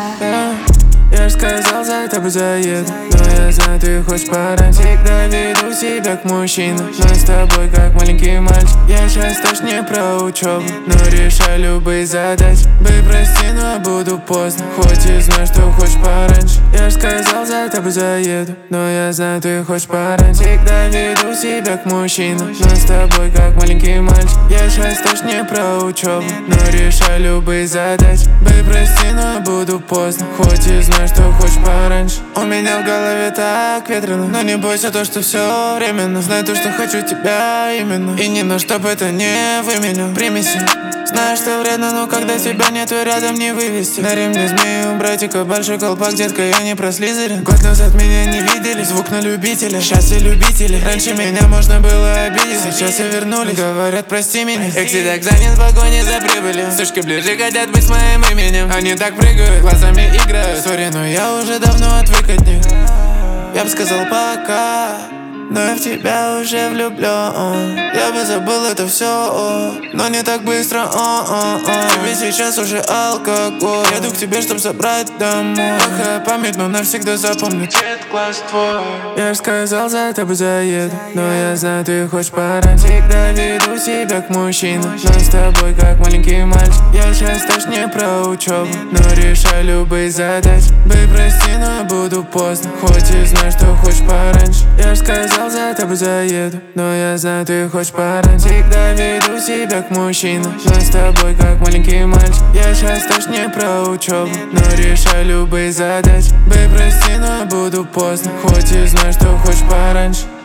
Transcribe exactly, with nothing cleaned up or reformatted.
Я ж сказал, за тобой заеду, но я знаю, ты хочешь пораньше. Всегда веду себя как мужчина, но с тобой как маленький мальчик. Я сейчас точно не про учебу, но решаю любые задачи. Бэй, прости, но буду поздно, хоть и знаю, что хочешь пораньше. Я ж сказал, за тобой заеду, но я знаю, ты хочешь пораньше. Всегда веду себя как мужчина, но с тобой как маленький мальчик. Я сейчас точно не про учебу, но решаю любые задачи. Бэй, прости, но буду поздно, хоть и знаю, что хочешь пораньше. У меня в голове так ветрено, но не бойся то, что все временно. Знай то, что хочу тебя именно, и ни на что бы это не выменял. Примеси, знаю, что вредно, но когда тебя нету рядом, не вывести. На ремне змею, братика, большой колпак, детка, я не про Слизерин. Год назад меня не видели, звук на любителя, счастье любителей. Раньше меня можно было обидеть, сейчас все вернулись, говорят, прости меня. Экси так занят в погоне за прибылью, сучки ближе хотят быть с моим именем. Они так прыгают, глазами играют. Сори, но я уже давно отвык от них. Я бы сказал пока, но я в тебя уже влюблен. Я бы забыл это все, но не так быстро. О-о-о. Тебе сейчас уже алкоголь. Еду к тебе, чтоб забрать домой. Плохая память, но навсегда запомню цвет глаз твой. Я ж сказал, за тобой заеду, но я знаю, ты хочешь пораньше. Всегда веду себя как мужчина, но с тобой как маленький мальчик. Я сейчас точно не про учебу, но решаю любые задачи. Бэй, прости, но буду поздно, хоть и знаю, что хочешь пораньше. Я ж сказал, за тобой заеду, но я знаю, ты хочешь пораньше. Всегда веду себя как мужчина, но с тобой как маленький мальчик. Я сейчас точно не про учебу, но решаю любые задачи. Бэй, прости, но буду поздно, хоть и знаю, что хочешь пораньше.